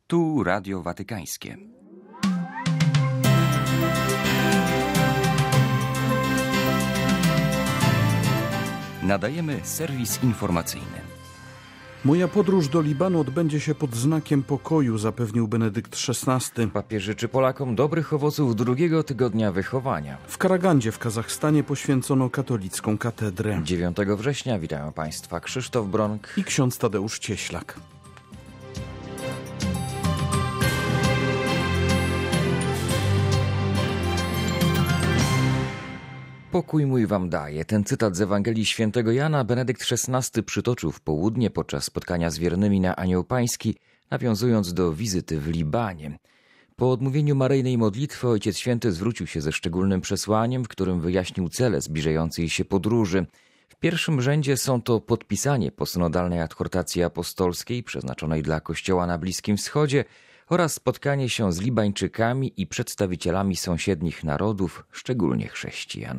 Tu Radio Watykańskie. Nadajemy serwis informacyjny. Moja podróż do Libanu odbędzie się pod znakiem pokoju, zapewnił Benedykt XVI. Papież życzy Polakom dobrych owoców drugiego tygodnia wychowania. W Karagandzie w Kazachstanie poświęcono katolicką katedrę. 9 września witają Państwa Krzysztof Bronk i ksiądz Tadeusz Cieślak. Pokój mój wam daję. Ten cytat z Ewangelii Świętego Jana Benedykt XVI przytoczył w południe podczas spotkania z wiernymi na Anioł Pański, nawiązując do wizyty w Libanie. Po odmówieniu maryjnej modlitwy Ojciec Święty zwrócił się ze szczególnym przesłaniem, w którym wyjaśnił cele zbliżającej się podróży. W pierwszym rzędzie są to podpisanie posynodalnej adhortacji apostolskiej przeznaczonej dla Kościoła na Bliskim Wschodzie oraz spotkanie się z Libańczykami i przedstawicielami sąsiednich narodów, szczególnie chrześcijan.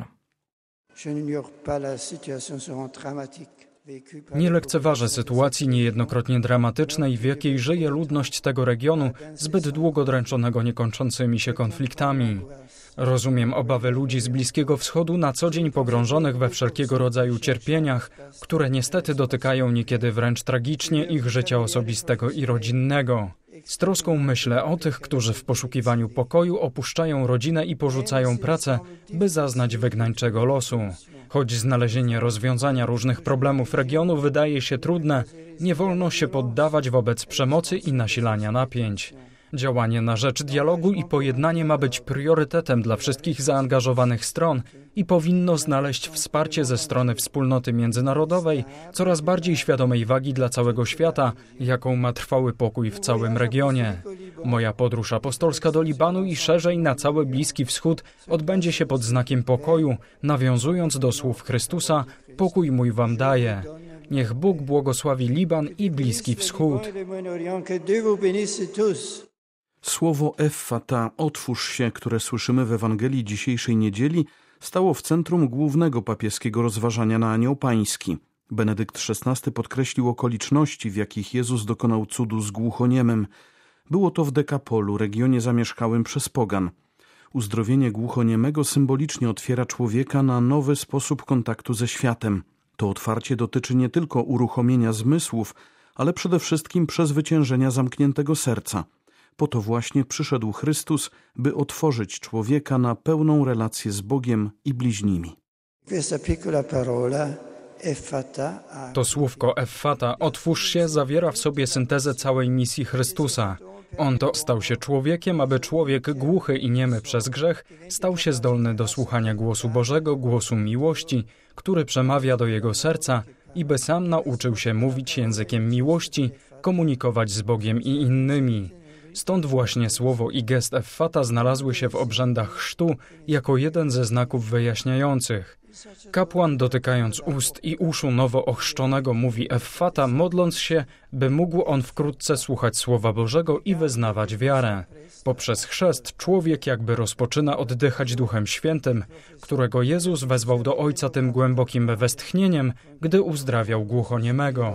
Nie lekceważę sytuacji niejednokrotnie dramatycznej, w jakiej żyje ludność tego regionu, zbyt długo dręczonego niekończącymi się konfliktami. Rozumiem obawy ludzi z Bliskiego Wschodu na co dzień pogrążonych we wszelkiego rodzaju cierpieniach, które niestety dotykają niekiedy wręcz tragicznie ich życia osobistego i rodzinnego. Z troską myślę o tych, którzy w poszukiwaniu pokoju opuszczają rodzinę i porzucają pracę, by zaznać wygnańczego losu. Choć znalezienie rozwiązania różnych problemów regionu wydaje się trudne, nie wolno się poddawać wobec przemocy i nasilania napięć. Działanie na rzecz dialogu i pojednania ma być priorytetem dla wszystkich zaangażowanych stron i powinno znaleźć wsparcie ze strony wspólnoty międzynarodowej, coraz bardziej świadomej wagi dla całego świata, jaką ma trwały pokój w całym regionie. Moja podróż apostolska do Libanu i szerzej na cały Bliski Wschód odbędzie się pod znakiem pokoju, nawiązując do słów Chrystusa: pokój mój wam daję. Niech Bóg błogosławi Liban i Bliski Wschód. Słowo Effata, otwórz się, które słyszymy w Ewangelii dzisiejszej niedzieli, stało w centrum głównego papieskiego rozważania na Anioł Pański. Benedykt XVI podkreślił okoliczności, w jakich Jezus dokonał cudu z głuchoniemym. Było to w Dekapolu, regionie zamieszkałym przez pogan. Uzdrowienie głuchoniemego symbolicznie otwiera człowieka na nowy sposób kontaktu ze światem. To otwarcie dotyczy nie tylko uruchomienia zmysłów, ale przede wszystkim przezwyciężenia zamkniętego serca. Po to właśnie przyszedł Chrystus, by otworzyć człowieka na pełną relację z Bogiem i bliźnimi. To słówko Effata, otwórz się, zawiera w sobie syntezę całej misji Chrystusa. On to stał się człowiekiem, aby człowiek głuchy i niemy przez grzech stał się zdolny do słuchania głosu Bożego, głosu miłości, który przemawia do jego serca i by sam nauczył się mówić językiem miłości, komunikować z Bogiem i innymi. Stąd właśnie słowo i gest Effata znalazły się w obrzędach chrztu jako jeden ze znaków wyjaśniających. Kapłan, dotykając ust i uszu nowo ochrzczonego, mówi Effata, modląc się, by mógł on wkrótce słuchać Słowa Bożego i wyznawać wiarę. Poprzez chrzest człowiek jakby rozpoczyna oddychać Duchem Świętym, którego Jezus wezwał do Ojca tym głębokim westchnieniem, gdy uzdrawiał głuchoniemego.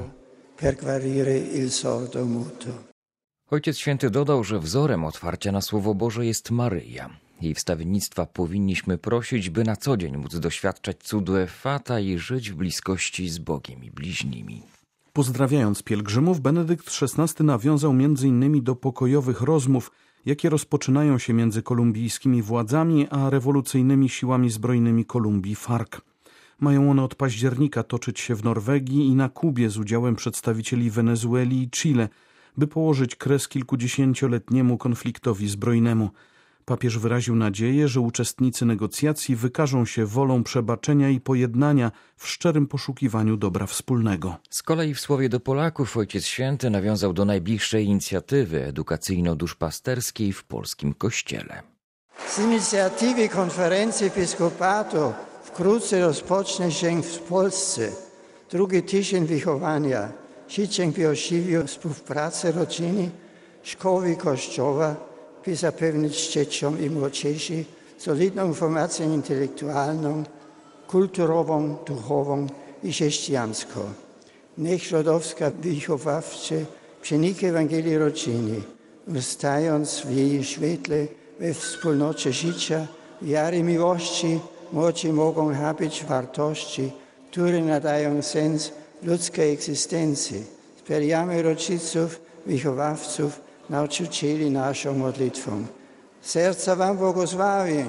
Ojciec Święty dodał, że wzorem otwarcia na Słowo Boże jest Maryja. Jej wstawiennictwa powinniśmy prosić, by na co dzień móc doświadczać cudu Effata i żyć w bliskości z Bogiem i bliźnimi. Pozdrawiając pielgrzymów, Benedykt XVI nawiązał m.in. do pokojowych rozmów, jakie rozpoczynają się między kolumbijskimi władzami a rewolucyjnymi siłami zbrojnymi Kolumbii FARC. Mają one od października toczyć się w Norwegii i na Kubie z udziałem przedstawicieli Wenezueli i Chile, by położyć kres kilkudziesięcioletniemu konfliktowi zbrojnemu. Papież wyraził nadzieję, że uczestnicy negocjacji wykażą się wolą przebaczenia i pojednania w szczerym poszukiwaniu dobra wspólnego. Z kolei w słowie do Polaków Ojciec Święty nawiązał do najbliższej inicjatywy edukacyjno-duszpasterskiej w polskim Kościele. Z inicjatywy Konferencji Episkopatu wkrótce rozpocznie się w Polsce drugi tydzień wychowania. Życzę właściwej współpracy rodziny, szkoły Kościoła, by zapewnić dzieciom i młodzieży solidną informację intelektualną, kulturową, duchową i chrześcijańską. Niech środowiska wychowawcze przeniki Ewangelii rodziny wstając w jej świetle, we wspólnocie życia, wiary i miłości, mocy mogą nabyć wartości, które nadają sens ludzkiej egzystencji. Wspieramy rodziców, wychowawców, nauczycieli naszą modlitwą. Serca wam błogosławień.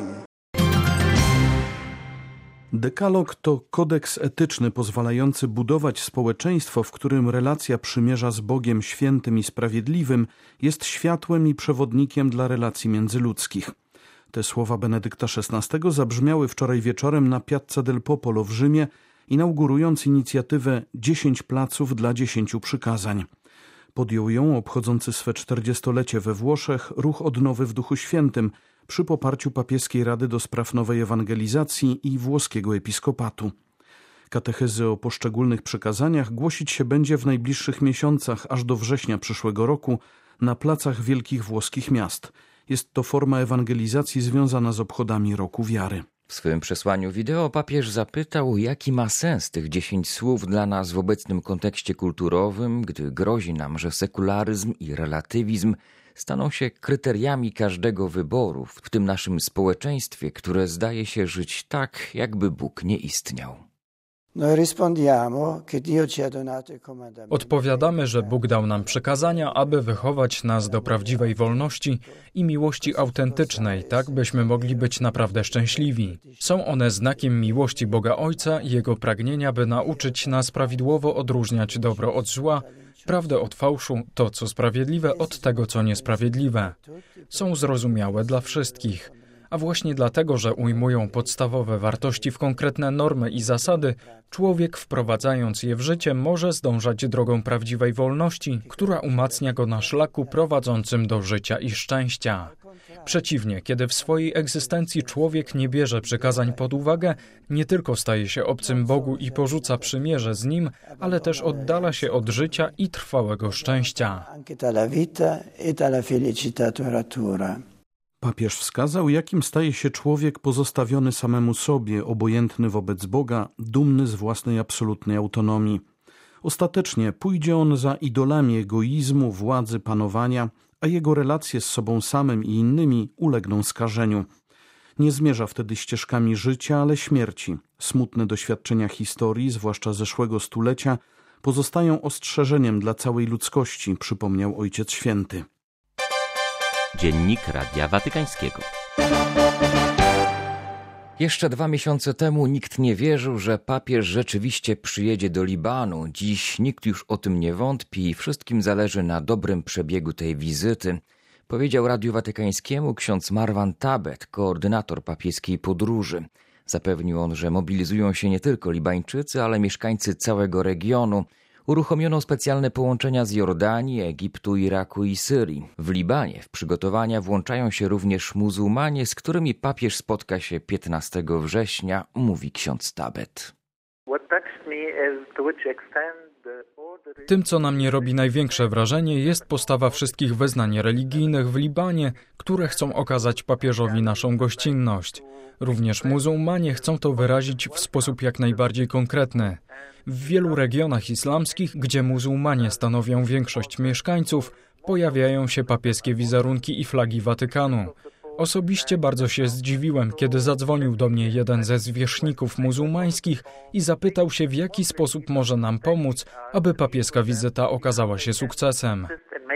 Dekalog to kodeks etyczny pozwalający budować społeczeństwo, w którym relacja przymierza z Bogiem świętym i sprawiedliwym jest światłem i przewodnikiem dla relacji międzyludzkich. Te słowa Benedykta XVI zabrzmiały wczoraj wieczorem na Piazza del Popolo w Rzymie, inaugurując inicjatywę 10 placów dla 10 przykazań. Podjął ją obchodzący swe 40-lecie we Włoszech ruch Odnowy w Duchu Świętym przy poparciu Papieskiej Rady do Spraw Nowej Ewangelizacji i włoskiego episkopatu. Katechezy o poszczególnych przykazaniach głosić się będzie w najbliższych miesiącach, aż do września przyszłego roku, na placach wielkich włoskich miast. Jest to forma ewangelizacji związana z obchodami Roku Wiary. W swym przesłaniu wideo papież zapytał, jaki ma sens tych 10 słów dla nas w obecnym kontekście kulturowym, gdy grozi nam, że sekularyzm i relatywizm staną się kryteriami każdego wyboru w tym naszym społeczeństwie, które zdaje się żyć tak, jakby Bóg nie istniał. Odpowiadamy, że Bóg dał nam przykazania, aby wychować nas do prawdziwej wolności i miłości autentycznej, tak byśmy mogli być naprawdę szczęśliwi. Są one znakiem miłości Boga Ojca i Jego pragnienia, by nauczyć nas prawidłowo odróżniać dobro od zła, prawdę od fałszu, to co sprawiedliwe od tego, co niesprawiedliwe. Są zrozumiałe dla wszystkich. A właśnie dlatego, że ujmują podstawowe wartości w konkretne normy i zasady, człowiek wprowadzając je w życie może zdążać drogą prawdziwej wolności, która umacnia go na szlaku prowadzącym do życia i szczęścia. Przeciwnie, kiedy w swojej egzystencji człowiek nie bierze przykazań pod uwagę, nie tylko staje się obcym Bogu i porzuca przymierze z Nim, ale też oddala się od życia i trwałego szczęścia. Papież wskazał, jakim staje się człowiek pozostawiony samemu sobie, obojętny wobec Boga, dumny z własnej absolutnej autonomii. Ostatecznie pójdzie on za idolami egoizmu, władzy, panowania, a jego relacje z sobą samym i innymi ulegną skażeniu. Nie zmierza wtedy ścieżkami życia, ale śmierci. Smutne doświadczenia historii, zwłaszcza zeszłego stulecia, pozostają ostrzeżeniem dla całej ludzkości, przypomniał Ojciec Święty. Dziennik Radia Watykańskiego. Jeszcze 2 miesiące temu nikt nie wierzył, że papież rzeczywiście przyjedzie do Libanu. Dziś nikt już o tym nie wątpi i wszystkim zależy na dobrym przebiegu tej wizyty, powiedział Radiu Watykańskiemu ksiądz Marwan Tabet, koordynator papieskiej podróży. Zapewnił on, że mobilizują się nie tylko Libańczycy, ale mieszkańcy całego regionu. Uruchomiono specjalne połączenia z Jordanii, Egiptu, Iraku i Syrii. W Libanie w przygotowania włączają się również muzułmanie, z którymi papież spotka się 15 września, mówi ksiądz Tabet. Tym, co na mnie robi największe wrażenie, jest postawa wszystkich wyznań religijnych w Libanie, które chcą okazać papieżowi naszą gościnność. Również muzułmanie chcą to wyrazić w sposób jak najbardziej konkretny. W wielu regionach islamskich, gdzie muzułmanie stanowią większość mieszkańców, pojawiają się papieskie wizerunki i flagi Watykanu. Osobiście bardzo się zdziwiłem, kiedy zadzwonił do mnie jeden ze zwierzchników muzułmańskich i zapytał się, w jaki sposób może nam pomóc, aby papieska wizyta okazała się sukcesem.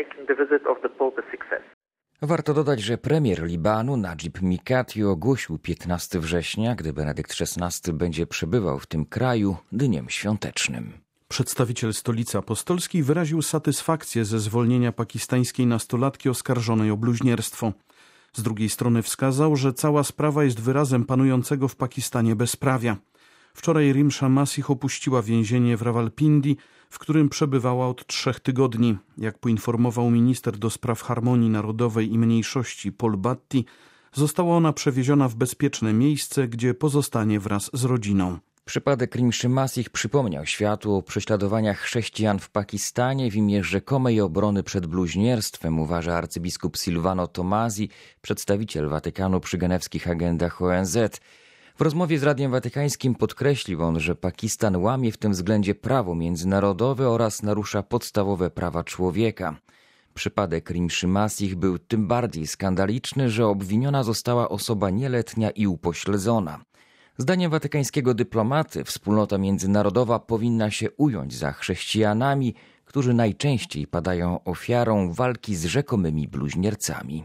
Warto dodać, że premier Libanu Najib Mikati ogłosił 15 września, gdy Benedykt XVI będzie przebywał w tym kraju, dniem świątecznym. Przedstawiciel Stolicy Apostolskiej wyraził satysfakcję ze zwolnienia pakistańskiej nastolatki oskarżonej o bluźnierstwo. Z drugiej strony wskazał, że cała sprawa jest wyrazem panującego w Pakistanie bezprawia. Wczoraj Rimsha Masih opuściła więzienie w Rawalpindi, w którym przebywała od 3 tygodni. Jak poinformował minister do spraw harmonii narodowej i mniejszości Paul Bhatti, została ona przewieziona w bezpieczne miejsce, gdzie pozostanie wraz z rodziną. Przypadek Rimszy Masih przypomniał światu o prześladowaniach chrześcijan w Pakistanie w imię rzekomej obrony przed bluźnierstwem, uważa arcybiskup Silvano Tomasi, przedstawiciel Watykanu przy genewskich agendach ONZ. W rozmowie z Radiem Watykańskim podkreślił on, że Pakistan łamie w tym względzie prawo międzynarodowe oraz narusza podstawowe prawa człowieka. Przypadek Rimszy Masih był tym bardziej skandaliczny, że obwiniona została osoba nieletnia i upośledzona. Zdaniem watykańskiego dyplomaty wspólnota międzynarodowa powinna się ująć za chrześcijanami, którzy najczęściej padają ofiarą walki z rzekomymi bluźniercami.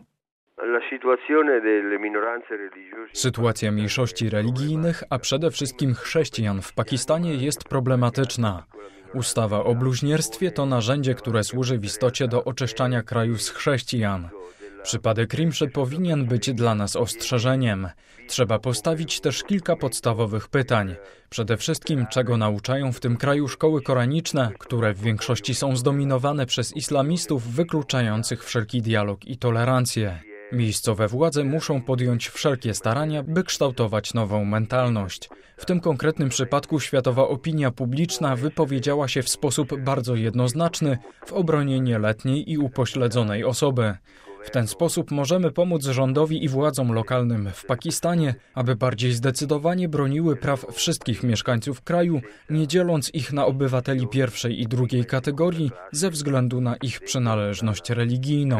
Sytuacja mniejszości religijnych, a przede wszystkim chrześcijan w Pakistanie jest problematyczna. Ustawa o bluźnierstwie to narzędzie, które służy w istocie do oczyszczania kraju z chrześcijan. Przypadek Rimszy powinien być dla nas ostrzeżeniem. Trzeba postawić też kilka podstawowych pytań. Przede wszystkim, czego nauczają w tym kraju szkoły koraniczne, które w większości są zdominowane przez islamistów wykluczających wszelki dialog i tolerancję. Miejscowe władze muszą podjąć wszelkie starania, by kształtować nową mentalność. W tym konkretnym przypadku światowa opinia publiczna wypowiedziała się w sposób bardzo jednoznaczny w obronie nieletniej i upośledzonej osoby. W ten sposób możemy pomóc rządowi i władzom lokalnym w Pakistanie, aby bardziej zdecydowanie broniły praw wszystkich mieszkańców kraju, nie dzieląc ich na obywateli pierwszej i drugiej kategorii ze względu na ich przynależność religijną.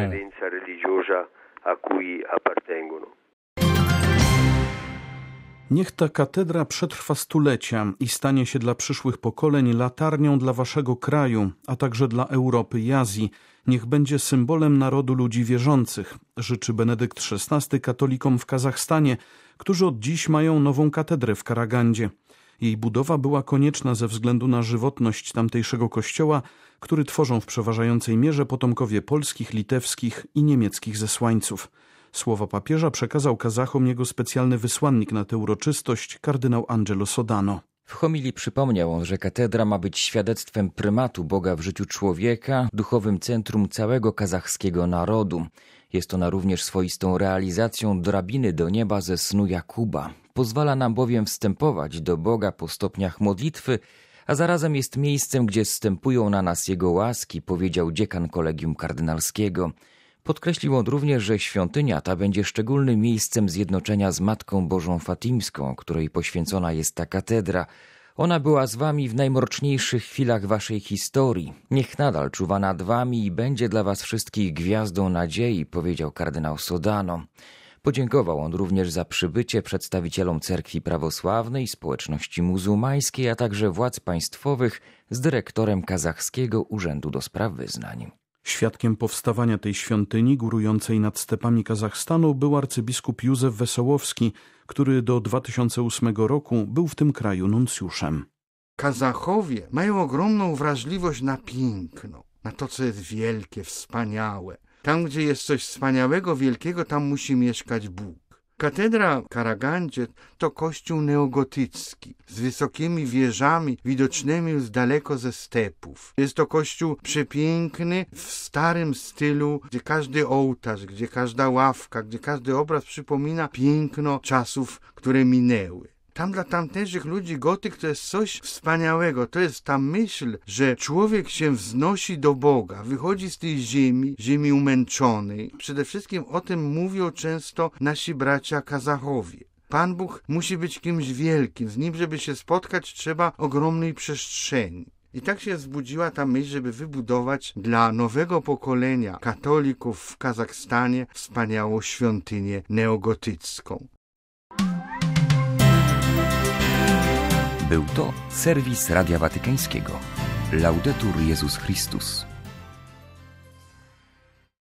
Niech ta katedra przetrwa stulecia i stanie się dla przyszłych pokoleń latarnią dla waszego kraju, a także dla Europy i Azji. Niech będzie symbolem narodu ludzi wierzących, życzy Benedykt XVI katolikom w Kazachstanie, którzy od dziś mają nową katedrę w Karagandzie. Jej budowa była konieczna ze względu na żywotność tamtejszego kościoła, który tworzą w przeważającej mierze potomkowie polskich, litewskich i niemieckich zesłańców. Słowa papieża przekazał Kazachom jego specjalny wysłannik na tę uroczystość, kardynał Angelo Sodano. W homilii przypomniał on, że katedra ma być świadectwem prymatu Boga w życiu człowieka, duchowym centrum całego kazachskiego narodu. Jest ona również swoistą realizacją drabiny do nieba ze snu Jakuba. Pozwala nam bowiem wstępować do Boga po stopniach modlitwy, a zarazem jest miejscem, gdzie zstępują na nas Jego łaski, powiedział dziekan Kolegium Kardynalskiego. Podkreślił on również, że świątynia ta będzie szczególnym miejscem zjednoczenia z Matką Bożą Fatimską, której poświęcona jest ta katedra. Ona była z wami w najmroczniejszych chwilach waszej historii. Niech nadal czuwa nad wami i będzie dla was wszystkich gwiazdą nadziei, powiedział kardynał Sodano. Podziękował on również za przybycie przedstawicielom cerkwi prawosławnej, społeczności muzułmańskiej, a także władz państwowych z dyrektorem Kazachskiego Urzędu do Spraw Wyznań. Świadkiem powstawania tej świątyni górującej nad stepami Kazachstanu był arcybiskup Józef Wesołowski, który do 2008 roku był w tym kraju nuncjuszem. Kazachowie mają ogromną wrażliwość na piękno, na to, co jest wielkie, wspaniałe. Tam, gdzie jest coś wspaniałego, wielkiego, tam musi mieszkać Bóg. Katedra w Karagandzie to kościół neogotycki z wysokimi wieżami widocznymi już daleko ze stepów. Jest to kościół przepiękny w starym stylu, gdzie każdy ołtarz, gdzie każda ławka, gdzie każdy obraz przypomina piękno czasów, które minęły. Tam dla tamtejszych ludzi gotyk to jest coś wspaniałego. To jest ta myśl, że człowiek się wznosi do Boga, wychodzi z tej ziemi umęczonej. Przede wszystkim o tym mówią często nasi bracia Kazachowie. Pan Bóg musi być kimś wielkim. Z Nim, żeby się spotkać, trzeba ogromnej przestrzeni. I tak się wzbudziła ta myśl, żeby wybudować dla nowego pokolenia katolików w Kazachstanie wspaniałą świątynię neogotycką. Był to serwis Radia Watykańskiego. Laudetur Jezus Chrystus.